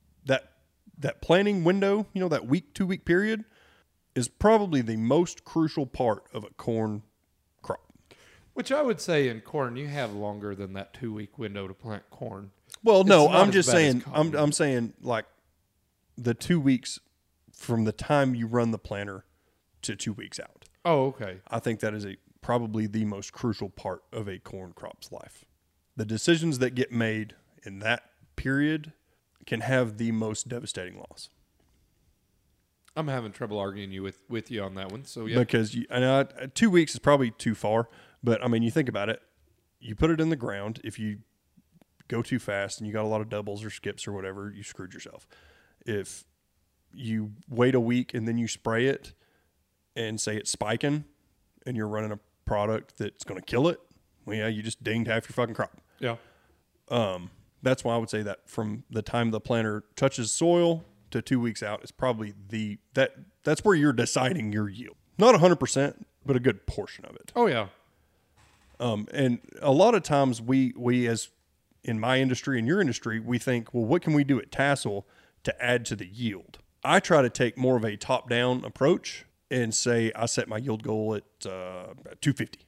that planting window, you know, that 2-week period is probably the most crucial part of a corn crop. Which I would say in corn, you have longer than that 2-week window to plant corn. Well, no, It's not I'm as just bad as saying, cotton. I'm saying like the 2 weeks from the time you run the planter to 2 weeks out. Oh, okay. I think that is probably the most crucial part of a corn crop's life. The decisions that get made in that period can have the most devastating loss. I'm having trouble arguing with you on that one. So yeah, Because 2 weeks is probably too far, but I mean, you think about it. You put it in the ground. If you go too fast and you got a lot of doubles or skips or whatever, you screwed yourself. If you wait a week and then you spray it and say it's spiking and you're running a product that's going to kill it, well, yeah, you just dinged half your fucking crop. yeah. That's why I would say that from the time the planter touches soil to 2 weeks out is probably that's where you're deciding your yield. Not 100%, but a good portion of it. Oh yeah. And a lot of times we as in my industry and your industry, we think, well, what can we do at Tassel to add to the yield? I try to take more of a top-down approach and say I set my yield goal at 250.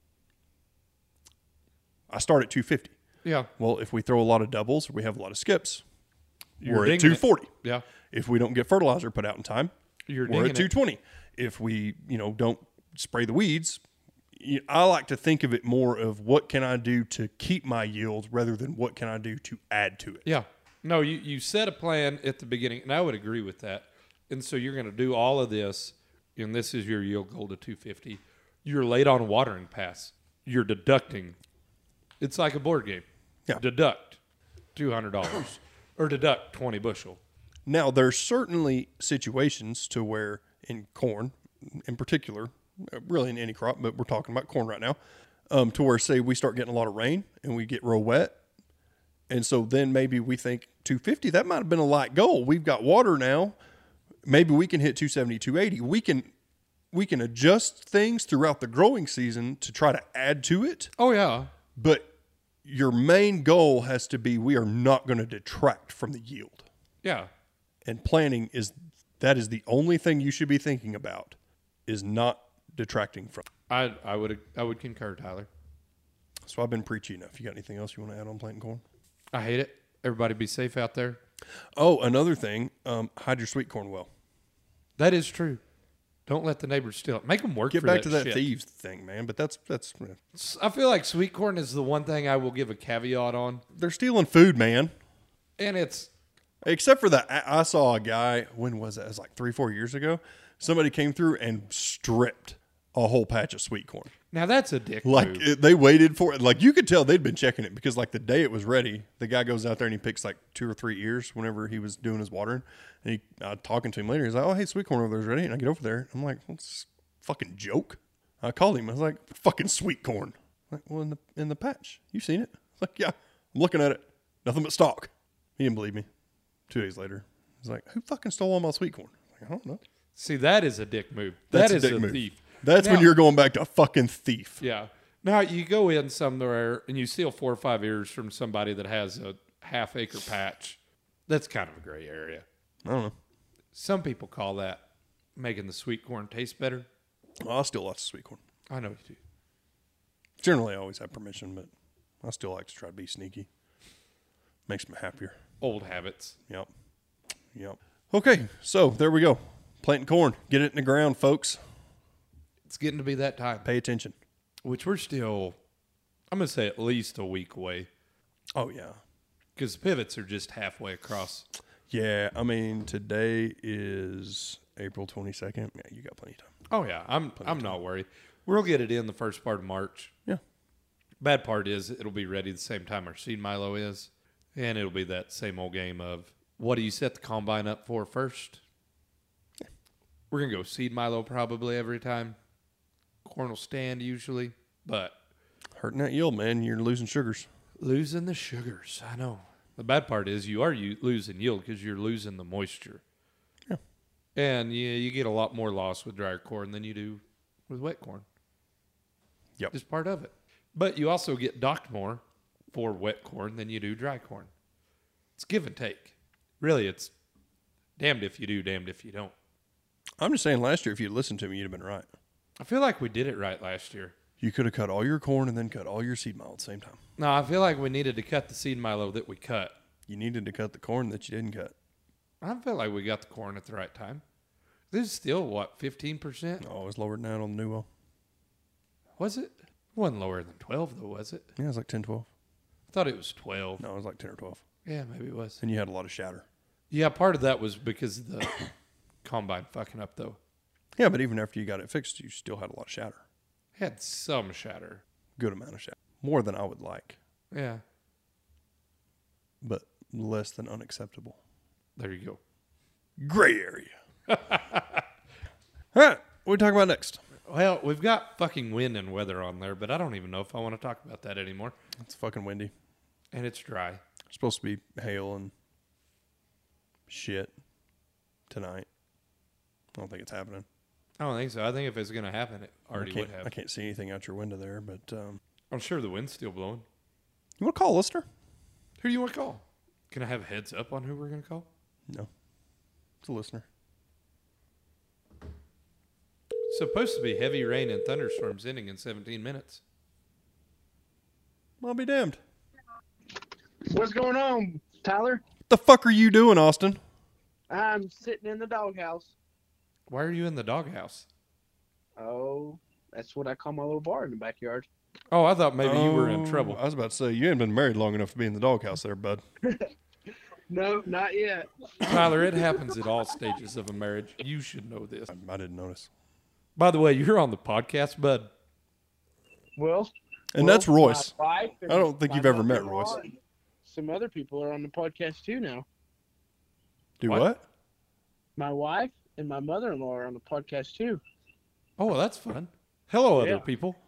I start at 250. Yeah. Well, if we throw a lot of doubles or we have a lot of skips, You're we're at dinging it. 240. Yeah. If we don't get fertilizer put out in time, You're we're dinging at it. 220. If we, don't spray the weeds, I like to think of it more of what can I do to keep my yield rather than what can I do to add to it. Yeah. No, you set a plan at the beginning, and I would agree with that. And so you're going to do all of this, and this is your yield goal to 250. You're late on watering pass. You're deducting. It's like a board game. Yeah. Deduct $200 or deduct 20 bushel. Now, there's certainly situations to where in corn, in particular, really in any crop, but we're talking about corn right now, to where, say, we start getting a lot of rain and we get real wet. And so then maybe we think 250, that might have been a light goal. We've got water now. Maybe we can hit 270, 280. We can we can adjust things throughout the growing season to try to add to it. Oh, yeah. But your main goal has to be, we are not going to detract from the yield. Yeah. And planning that is the only thing you should be thinking about, is not detracting from. I would concur, Tyler. So I've been preachy enough. You got anything else you want to add on planting corn? I hate it. Everybody be safe out there. Oh, another thing, hide your sweet corn well. That is true. Don't let the neighbors steal it. Make them work Get for back to that shit. thieves thing, man. But that's I feel like sweet corn is the one thing I will give a caveat on. they're stealing food, man. And it's, Except for that, I saw a guy. When was that? It was like 3-4 years ago. Somebody came through and stripped a whole patch of sweet corn. now that's a dick Like move. they waited for it. Like you could tell they'd been checking it, because like the day it was ready, the guy goes out there and he picks like 2 or 3 ears whenever he was doing his watering. And talking to him later, he's like, "Oh, hey, sweet corn over there's ready." And I get over there, I'm like, "What's fucking joke?" I called him. I was like, "Fucking sweet corn." I'm like, well, in the patch, you seen it? I was like, yeah, I'm looking at it. Nothing but stalk. He didn't believe me. 2 days later, he's like, "Who fucking stole all my sweet corn?" I'm like, "I don't know." See, that is a dick move. That's That a is dick a move. thief. That's when Now- you're going back to fucking thief. Yeah. Now you go in somewhere and you steal 4 or 5 ears from somebody that has a half-acre patch. That's kind of a gray area. I don't know. Some people call that making the sweet corn taste better. Well, I still like sweet corn. I know you do. Generally, I always have permission, but I still like to try to be sneaky. Makes me happier. Old habits. Yep. Okay, so there we go. Planting corn. Get it in the ground, folks. It's getting to be that time, Pay attention. which we're still, I'm going to say at least a week away, Oh, yeah. because pivots are just halfway across. Yeah, I mean, today is April 22nd. Yeah, you got plenty of time. Oh, yeah. I'm not worried. We'll get it in the first part of March. Yeah. Bad part is it'll be ready the same time our seed milo is, and it'll be that same old game of what do you set the combine up for first? We're going to go seed milo probably every time. Corn will stand usually, but Hurting that yield, man. You're losing sugars. losing the sugars. I know. The bad part is you are losing yield because you're losing the moisture. Yeah. And you get a lot more loss with drier corn than you do with wet corn. Yep. Just part of it. But you also get docked more for wet corn than you do dry corn. It's give and take. Really, it's damned if you do, damned if you don't. I'm just saying, last year, if you'd listened to me, you'd have been right. I feel like we did it right last year. You could have cut all your corn and then cut all your seed milo at the same time. No, I feel like we needed to cut the seed milo that we cut. You needed to cut the corn that you didn't cut. I feel like we got the corn at the right time. This is still, what, 15%? Oh, it was lowered down on the new well. Was it? It wasn't lower than 12, though, was it? Yeah, it was like 10, 12. I thought it was 12. No, it was like 10 or 12. Yeah, maybe it was. And you had a lot of shatter. Yeah, part of that was because of the combine fucking up, though. Yeah, but even after you got it fixed, you still had a lot of shatter. Had some shatter. Good amount of shatter. More than I would like, Yeah, but less than unacceptable. there you go. Gray area. All right, what are we talking about next? Well, we've got fucking wind and weather on there, but I don't even know if I want to talk about that anymore. It's fucking windy. And it's dry. It's supposed to be hail and shit tonight. I don't think it's happening. I don't think so. I think if it's going to happen, it already would I have. can't see anything out your window there, but I'm sure the wind's still blowing. you want to call a listener? Who do you want to call? Can I have a heads up on who we're going to call? No. It's a listener. Supposed to be heavy rain and thunderstorms ending in 17 minutes. I'll be damned. What's going on, Tyler? What the fuck are you doing, Austin? I'm sitting in the doghouse. Why are you in the doghouse? Oh, that's what I call my little bar in the backyard. Oh, I thought maybe you were in Oh, trouble. I was about to say, you ain't been married long enough to be in the doghouse there, bud. No, not yet. Tyler, it happens at all stages of a marriage. You should know this. I didn't notice. By the way, you're on the podcast, bud. Well, And that's Royce. my wife and I don't think my you've ever met mother-in-law Royce. and Some other people are on the podcast too now. Do What? what? My wife and my mother-in-law are on the podcast too. Oh, well, that's fun. Hello, other Yeah. people.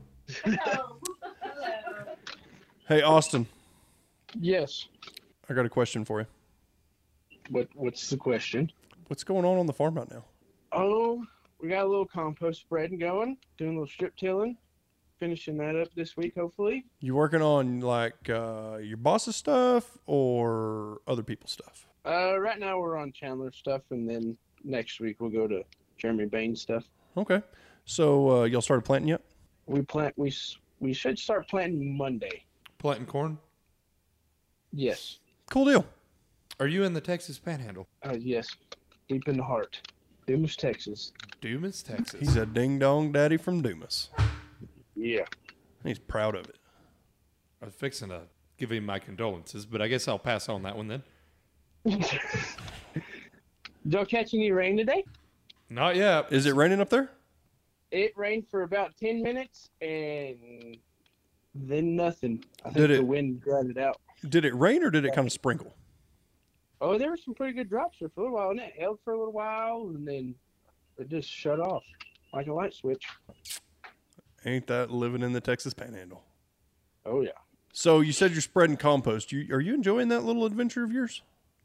Hey, Austin, Yes. I got a question for you. What's the question? What's going on the farm right now? Oh, we got a little compost spreading going, doing a little strip tilling, finishing that up this week, hopefully. You working on like your boss's stuff or other people's stuff? Right now we're on Chandler stuff, and then next week we'll go to Jeremy Baines stuff. Okay. So y'all started planting yet? We should start planting Monday. Planting corn? Yes. Cool deal. Are you in the Texas Panhandle? Yes. Deep in the heart. Dumas, Texas. Dumas, Texas. He's a ding-dong daddy from Dumas. Yeah. He's proud of it. I was fixing to give him my condolences, but I guess I'll pass on that one then. Did y'all catch any rain today? Not yet. Is it raining up there? It rained for about 10 minutes, and then nothing. I think Did it- the wind dried it out. Did it rain or did it kind of sprinkle? Oh, there were some pretty good drops there for a little while, and it held for a little while, and then it just shut off like a light switch. Ain't that living in the Texas Panhandle? Oh, yeah. So you said you're spreading compost. Are you enjoying that little adventure of yours?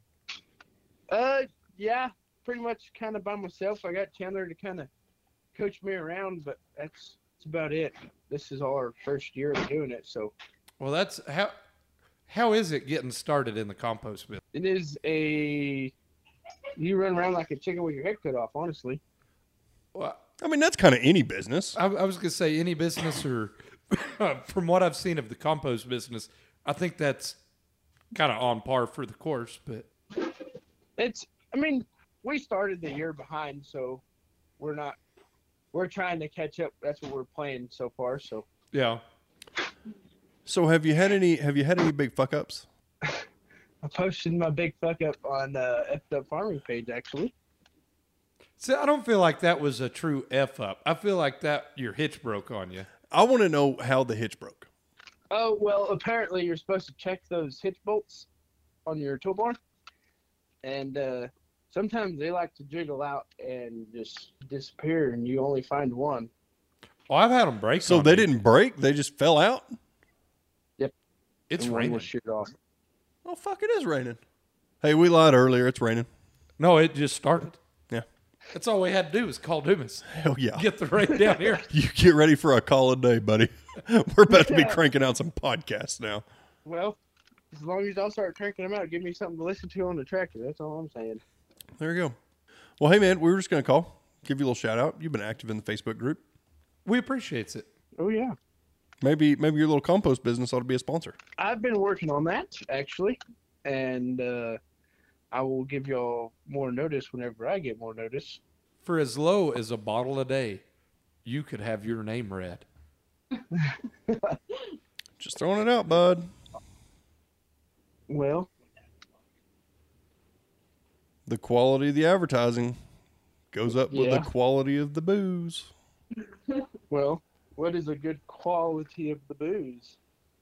Yeah, pretty much kind of by myself. I got Chandler to kind of coach me around, but that's about it. This is our first year of doing it, so Well, that's how is it getting started in the compost business? it is you run around like a chicken with your head cut off, honestly. Well, I mean, that's kind of any business. I was going to say any business, or from what I've seen of the compost business, I think that's kind of on par for the course. But We started the year behind, so we're trying to catch up. That's what we're playing so far. So yeah, So have you had any big fuck ups? I posted my big fuck up on Effed Up Farming page, actually. see, I don't feel like that was a true F up. I feel like that your hitch broke on you. I want to know how the hitch broke. Oh, well, apparently you're supposed to check those hitch bolts on your toolbar. And sometimes they like to jiggle out and just disappear, and you only find one. Oh, I've had them break. So on they me. didn't break; they just fell out. It's And one raining. was sheared off. Oh fuck! It is raining. Hey, we lied earlier. It's raining. No, it just started. Yeah. That's all we had to do was call Dumas. Hell yeah. Get the rain down here. You get ready for a call a day, buddy. We're about to be cranking out some podcasts now. Well, as long as y'all start cranking them out, give me something to listen to on the tractor. That's all I'm saying. There you go. Well, hey man, we were just gonna call, give you a little shout out. You've been active in the Facebook group. We appreciate it. Oh, yeah. Maybe your little compost business ought to be a sponsor. I've been working on that, actually. And I will give y'all more notice whenever I get more notice. For as low as a bottle a day, you could have your name read. Just throwing it out, bud. Well, The quality of the advertising goes up with Yeah. the quality of the booze. what is a good quality of the booze?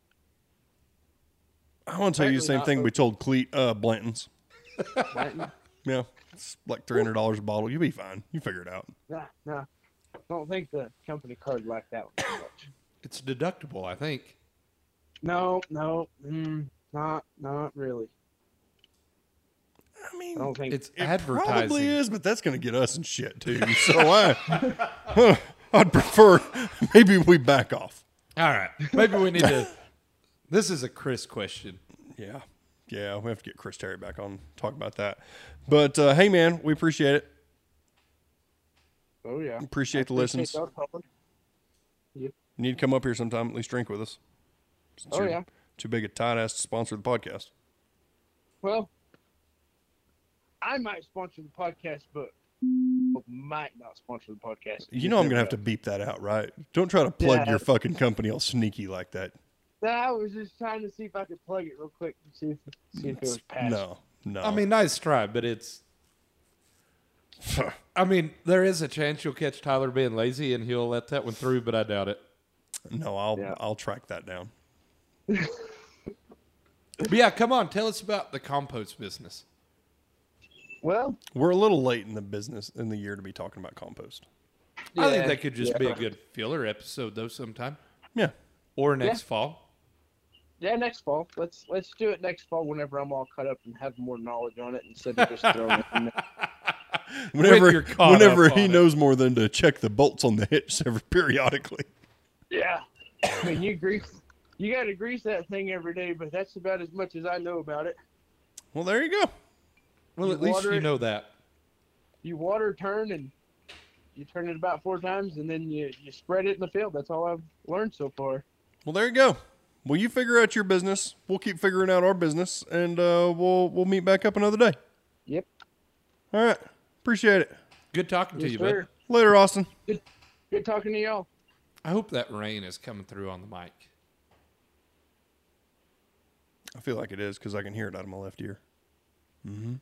I want to tell you the Apparently same not thing we open. told Cleet Blanton's. Blanton? Yeah, it's like $300 a bottle. You'll be fine. You figure it out. Nah. I don't think the company card like that one too much. It's deductible, I think. No, not really. I mean, I don't think It's it advertising. probably is, but that's going to get us in shit too. So I'd prefer maybe we back off. All right. Maybe we need to. This is a Chris question. Yeah, we have to get Chris Terry back on talk about that. But hey, man, we appreciate it. Oh yeah. Appreciate the listens. y'all calling. You need to come up here sometime, at least drink with us. Since Oh you're yeah. too big a tight ass to sponsor the podcast. Well, I might sponsor the podcast, but might not sponsor the podcast. You know I'm gonna have to beep that out, right? Don't try to plug Yeah. your fucking company all sneaky like that. No, I was just trying to see if I could plug it real quick and see if it was passed. No. I mean, nice try, but it's. I mean, there is a chance you'll catch Tyler being lazy and he'll let that one through, but I doubt it. no, I'll track that down. But yeah, come on, tell us about the compost business. Well, We're a little late in the year to be talking about compost. I think yeah, that could just be a yeah. good filler episode, though, sometime. Yeah. Or next fall. Yeah, next fall. Let's do it next fall whenever I'm all cut up and have more knowledge on it instead of just throwing it in there. When you're caught whenever up he on it. knows more than to check the bolts on the hitch periodically. Yeah. I mean, you got to grease that thing every day, but that's about as much as I know about it. Well, there you go. Well, You at least water you it. know that. You water, turn, and you turn it about 4 times, and then you spread it in the field. That's all I've learned so far. Well, there you go. Well, you figure out your business. We'll keep figuring out our business, and we'll meet back up another day. Yep. All right. Appreciate it. Good talking to Yes, you, sir. bud. Later, Austin. Good talking to y'all. I hope that rain is coming through on the mic. I feel like it is because I can hear it out of my left ear. Mm-hmm.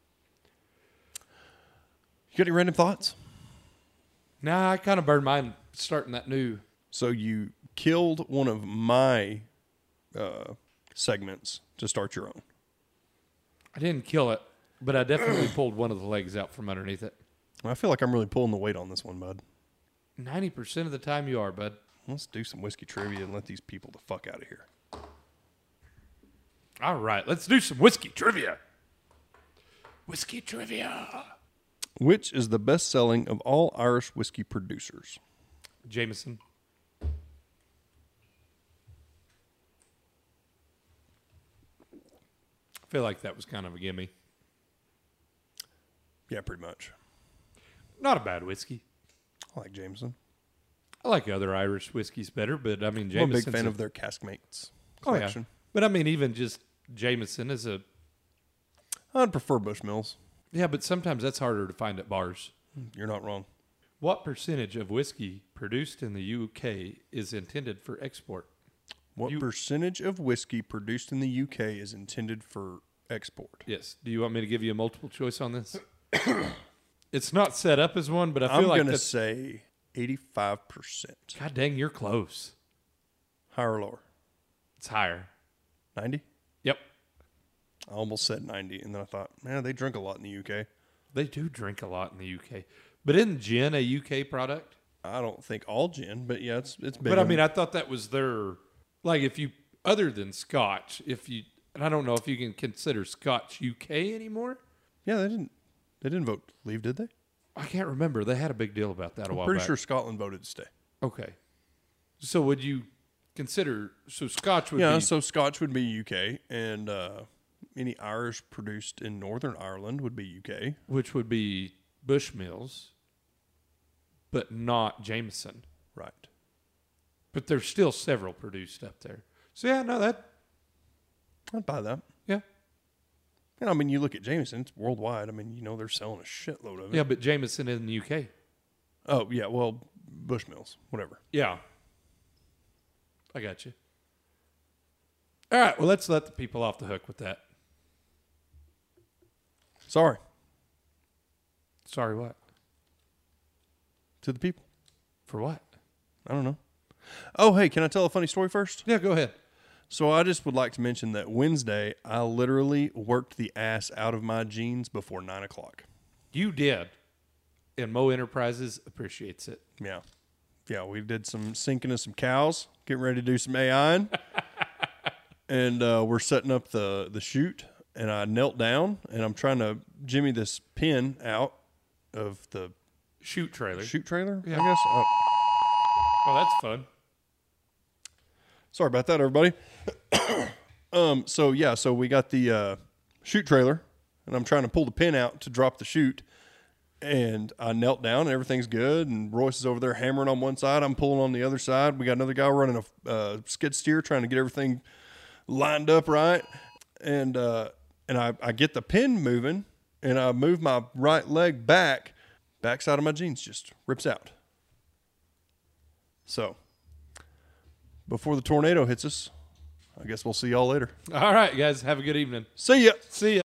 You got any random thoughts? Nah, I kind of burned mine starting that new. So you killed one of my segments to start your own. I didn't kill it, but I definitely pulled one of the legs out from underneath it. I feel like I'm really pulling the weight on this one, bud. 90% of the time you are, bud. Let's do some whiskey trivia and let these people the fuck out of here. All right, let's do some whiskey trivia. Whiskey trivia. Which is the best selling of all Irish whiskey producers? Jameson. I feel like that was kind of a gimme. Yeah, pretty much. Not a bad whiskey. I like Jameson. I like other Irish whiskeys better, but I mean, I'm a Jameson's big fan of their cask mates Oh, yeah. collection. But I mean, even just Jameson is a... I'd prefer Bushmills. Yeah, but sometimes that's harder to find at bars. You're not wrong. What percentage of whiskey produced in the UK is intended for export? What percentage of whiskey produced in the UK is intended for export? Yes. Do you want me to give you a multiple choice on this? It's not set up as one, but I I'm feel like going to that's... say 85%. God dang, you're close. Higher or lower? It's higher. 90? Yep. I almost said 90, and then I thought, man, they drink a lot in the UK. They do drink a lot in the UK. But isn't gin a UK product? I don't think all gin, but yeah, it's big. But I mean, I thought that was their... Like, if you... Other than Scotch, if you... And I don't know if you can consider Scotch UK anymore. Yeah, they didn't vote to leave, did they? I can't remember. They had a big deal about that a I'm while pretty back. sure Scotland voted to stay. Okay. So would you consider... So Scotch would Yeah, be... so Scotch would be UK, and any Irish produced in Northern Ireland would be UK. Which would be Bushmills, but not Jameson. Right. But there's still several produced up there. So yeah, no, that... I'd buy that. Yeah. And I mean, you look at Jameson, it's worldwide. I mean, you know, they're selling a shitload of it. Yeah, but Jameson in the UK. Oh, yeah, well, Bushmills, whatever. Yeah. I got you. All right, well, let's let the people off the hook with that. Sorry Sorry, what? to the people. For what? I don't know. Oh, hey, can I tell a funny story first? Yeah, go ahead. So I just would like to mention that Wednesday, I literally worked the ass out of my jeans before 9 o'clock. You did. And Mo Enterprises appreciates it. Yeah. Yeah, we did some sinking of some cows, getting ready to do some AI. And we're setting up the chute. And I knelt down, and I'm trying to jimmy this pin out of the Shoot trailer. chute trailer, Yeah. I guess. Oh, that's fun. Sorry about that, everybody. So we got the chute trailer, and I'm trying to pull the pin out to drop the chute. And I knelt down, and everything's good. And Royce is over there hammering on one side. I'm pulling on the other side. We got another guy running a skid steer, trying to get everything lined up right. And I get the pin moving, and I move my right leg back. Backside of my jeans just rips out. So, before the tornado hits us, I guess we'll see y'all later. All right, guys. Have a good evening. See ya. See ya.